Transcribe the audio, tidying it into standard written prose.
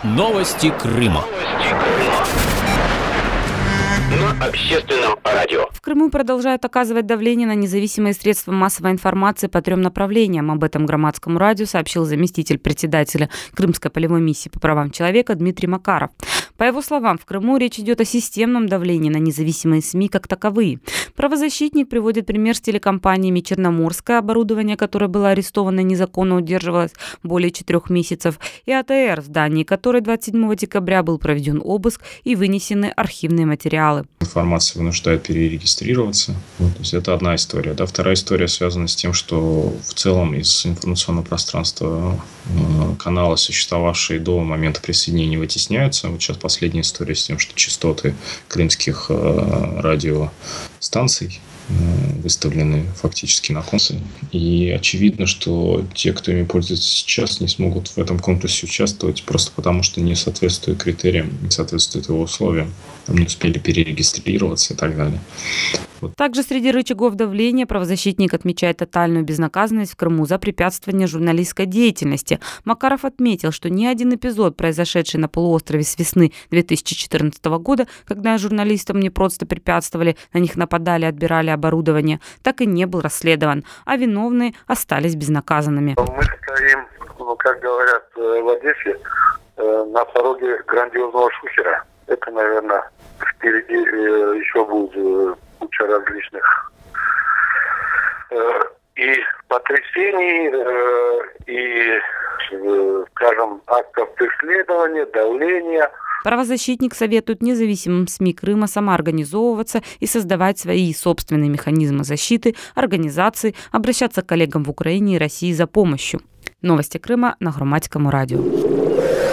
Новости Крыма. На общественном радио. В Крыму продолжают оказывать давление на независимые средства массовой информации по 3 направлениям. Об этом Громадскому радио сообщил заместитель председателя Крымской полевой миссии по правам человека Дмитрий Макаров. По его словам, в Крыму речь идет о системном давлении на независимые СМИ как таковые. Правозащитник приводит пример с телекомпаниями «Черноморское», оборудование которое было арестовано и незаконно удерживалось более 4 месяцев, и АТР, в здании которой 27 декабря был проведен обыск и вынесены архивные материалы. Информация вынуждает перерегистрироваться. То есть это одна история. Вторая история связана с тем, что в целом из информационного пространства каналы, существовавшие до момента присоединения, вытесняются. Вот сейчас последняя история с тем, что частоты крымских радиостанций выставлены фактически на конкурсе. И очевидно, что те, кто ими пользуется сейчас, не смогут в этом конкурсе участвовать просто потому, что не соответствуют критериям, не соответствуют его условиям. Там не успели перерегистрироваться и так далее. Также среди рычагов давления правозащитник отмечает тотальную безнаказанность в Крыму за препятствование журналистской деятельности. Макаров отметил, что ни один эпизод, произошедший на полуострове с весны 2014 года, когда журналистам не просто препятствовали, на них нападали, отбирали оборудование, так и не был расследован, а виновные остались безнаказанными. Мы стоим, как говорят в Одессе, на пороге грандиозного шухера. Это, наверное, впереди еще будет куча различных и потрясений, и, скажем, актов преследования, давления. Правозащитник советует независимым СМИ Крыма самоорганизовываться и создавать свои собственные механизмы защиты, организации, обращаться к коллегам в Украине и России за помощью. Новости Крыма на Громадском радио.